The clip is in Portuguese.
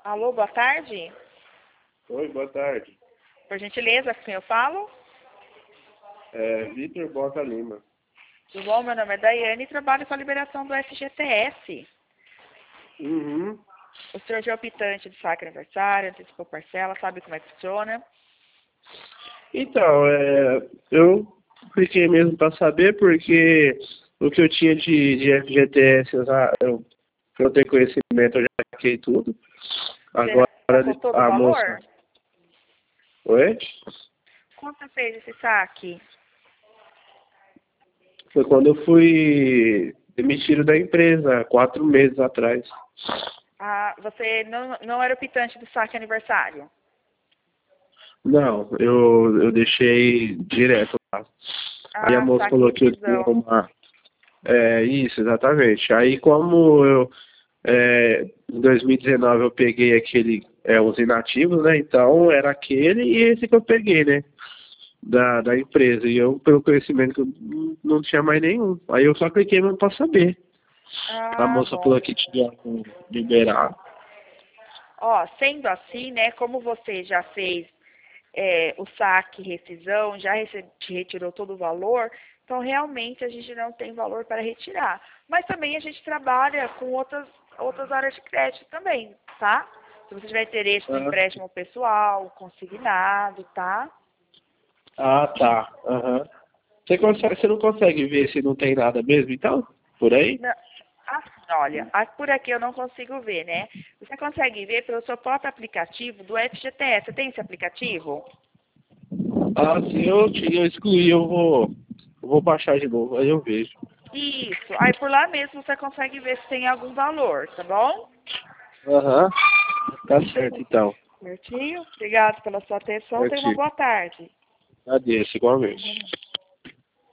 Alô, boa tarde. Oi, boa tarde. Por gentileza, com quem eu falo? Vitor Bota Lima. Tudo bom? Meu nome é Daiane e trabalho com a liberação do FGTS. Uhum. O senhor já é optante de saque aniversário, antecipou parcela, sabe como é que funciona? Então, eu cliquei mesmo para saber porque o que eu tinha de FGTS, pra eu ter conhecimento, eu já saquei tudo. Você Agora passou todo o a valor? moça... Oi? Quanto você fez esse saque? Foi quando eu fui demitido da empresa, 4 meses atrás. Ah, você não era optante do saque aniversário? Não, eu deixei direto lá. Aí a Ah, moça saque falou que eu tinha rescisão. uma... Isso, exatamente. Aí como em 2019 eu peguei os inativos, né? Então era aquele e esse que eu peguei, né? Da empresa. E eu, pelo conhecimento, que eu não tinha mais nenhum. Aí eu só cliquei mesmo pra saber. A Ah, moça bom. falou que tinha liberado. Ó, sendo assim, né, como você já fez o saque rescisão, já retirou todo o valor, então realmente a gente não tem valor para retirar. Mas também a gente trabalha com outras áreas de crédito também, tá? Se você tiver interesse no Ah, empréstimo pessoal, consignado, tá? tá. Aham. Você não consegue ver se não tem nada mesmo, então? Por aí? Não, assim, olha, por aqui eu não consigo ver, né? Você consegue ver pelo seu próprio aplicativo do FGTS. Você tem esse aplicativo? Ah, sim, eu excluí, eu vou baixar de novo, aí eu vejo. Isso. Aí por lá mesmo você consegue ver se tem algum valor, tá bom? Aham. Tá certo, então. Certinho? Obrigado pela sua atenção. Tenha uma Certinho. boa tarde. Adeus, igualmente.